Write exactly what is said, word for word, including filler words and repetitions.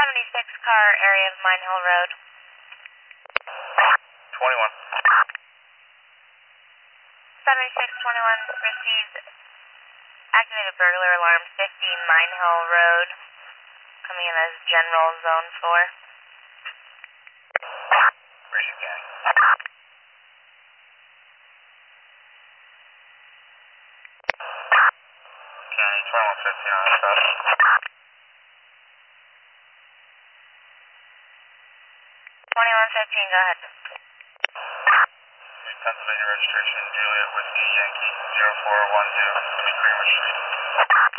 seventy-six car area of Mine Hill Road. twenty-one. seventy-six twenty-one received activated burglar alarm fifteen Mine Hill Road, coming in as general zone four. Richard County. County twenty-one fifteen on the cross. twenty-one fifteen, go ahead. Pennsylvania registration, Juliet Whiskey Yankee zero four one two, Greenwich Street.